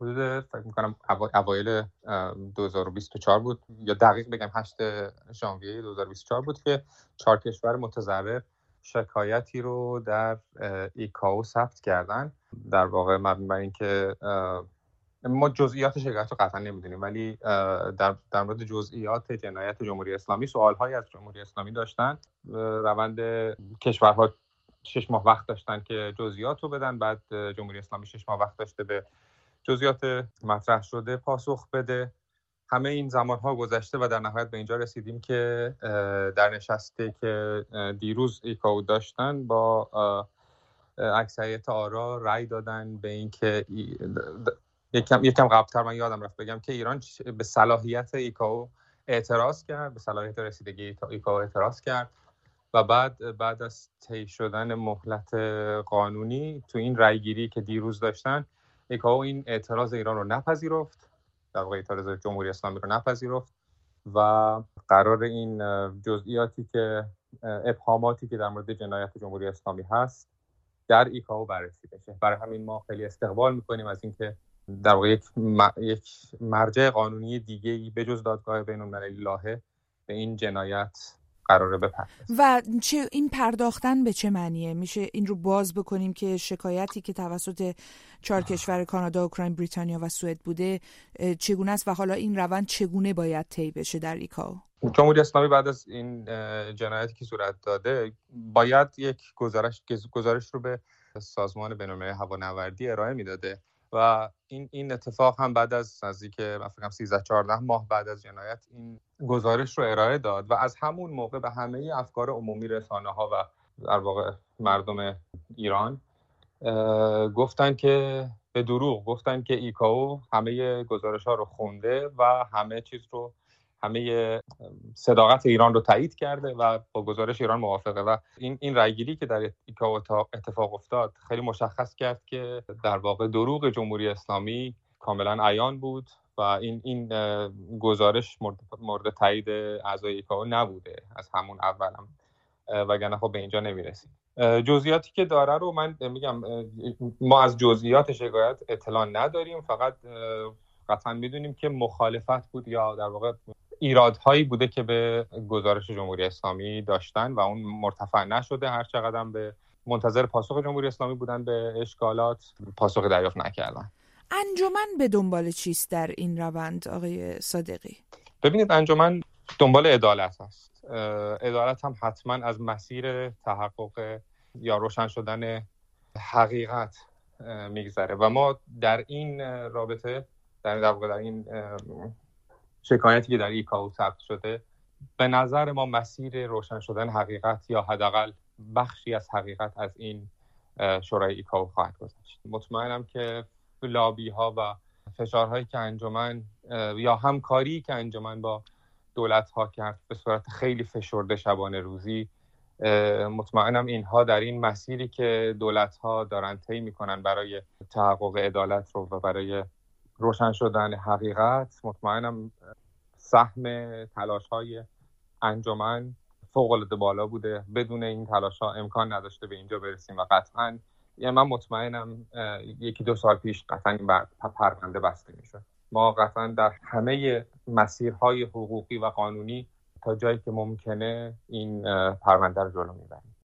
حدود فکر می‌کنم اوایل 2024 بود، یا دقیق بگم 8 ژانویه 2024 بود که 4 کشور متضرر شکایتی رو در ایکائو ثبت کردن. در واقع مبنی بر اینکه ما جزئیات شکایت رو قطعا نمیدونیم، ولی در مورد جزئیات جنایت جمهوری اسلامی سوال‌هایی از جمهوری اسلامی داشتن. روند کشورها 6 ماه وقت داشتن که جزئیات رو بدن، بعد جمهوری اسلامی 6 ماه وقت داشته به جزئیات مطرح شده پاسخ بده. همه این زمان‌ها گذشته و در نهایت به اینجا رسیدیم که در نشستی که دیروز ایکائو داشتن با اکثریت آرا رأی دادن به این که یکم قبل‌تر من یادم رفت بگم که ایران به صلاحیت ایکائو اعتراض کرد، به صلاحیت رسیدگی ایکائو اعتراض کرد و بعد از طی شدن مهلت قانونی تو این رأیگیری که دیروز داشتن، ایکائو این اعتراض ایران رو نپذیرفت، در واقع اعتراض جمهوری اسلامی رو نپذیرفت و قرار این جزئیاتی که ابهاماتی که در مورد جنایت جمهوری اسلامی هست در ایکائو بررسی بشه. برای همین ما خیلی استقبال می‌کنیم از اینکه در واقع یک مرجع قانونی دیگه‌ای به جز دادگاه بین‌المللی لاهه به این جنایت قراره بپردازه. و این پرداختن به چه معنیه؟ میشه این رو باز بکنیم که شکایتی که توسط 4 کشور کانادا، اوکراین، بریتانیا و سوئد بوده چگونه است و حالا این روند چگونه باید طی بشه در ایکائو؟ جمهوری اسلامی بعد از این جنایتی که صورت داده باید یک گزارش رو به سازمان بین‌المللی هوانوردی ارائه میداده و این اتفاق هم بعد از نزدیک من فکر کنم 13-14 ماه بعد از جنایت این گزارش رو ارائه داد و از همون موقع به همه افکار عمومی رسانه‌ها و در واقع مردم ایران گفتن که به دروغ گفتن که ایکائو همه گزارش‌ها رو خونده و همه صداقت ایران رو تایید کرده و با گزارش ایران موافقه و این رأیگیری که در ایکائو اتفاق افتاد خیلی مشخص کرد که در واقع دروغ جمهوری اسلامی کاملا عیان بود و این گزارش مورد تایید اعضای ایکائو نبوده از همون اولم، وگرنه خب به اینجا نمی‌رسید. جزئیاتی که داره رو من میگم ما از جزئیات شکایت اطلاع نداریم، فقط قطعا میدونیم که مخالفت بود یا در واقع ایرادهایی بوده که به گزارش جمهوری اسلامی داشتن و اون مرتفع نشده، هر چقدر به منتظر پاسخ جمهوری اسلامی بودن به اشکالات پاسخ دریافت نکردن. انجمن به دنبال چیست در این روند آقای صادقی؟ ببینید انجمن دنبال عدالت است. عدالت هم حتما از مسیر تحقق یا روشن شدن حقیقت میگذره و ما در این رابطه در این شکایتی که در ایکائو ثبت شده به نظر ما مسیر روشن شدن حقیقت یا حداقل بخشی از حقیقت از این شورای ایکائو خواهد گذشت. مطمئنم که لابی ها و فشارهایی که انجمن یا همکاری که انجمن با دولت ها کرد به صورت خیلی فشرده شبانه روزی، مطمئنم اینها در این مسیری که دولت ها دارن طی میکنن برای تحقق عدالت رو و برای روشن شدن حقیقت، مطمئنم سهم تلاش های انجمن فوق العاده بالا بوده. بدون این تلاش ها امکان نداشته به اینجا برسیم و قطعا من مطمئنم 1-2 سال پیش قطعا این پرونده بسته میشد. ما قطعا در همه مسیرهای حقوقی و قانونی تا جایی که ممکنه این پرونده رو جلو میبریم.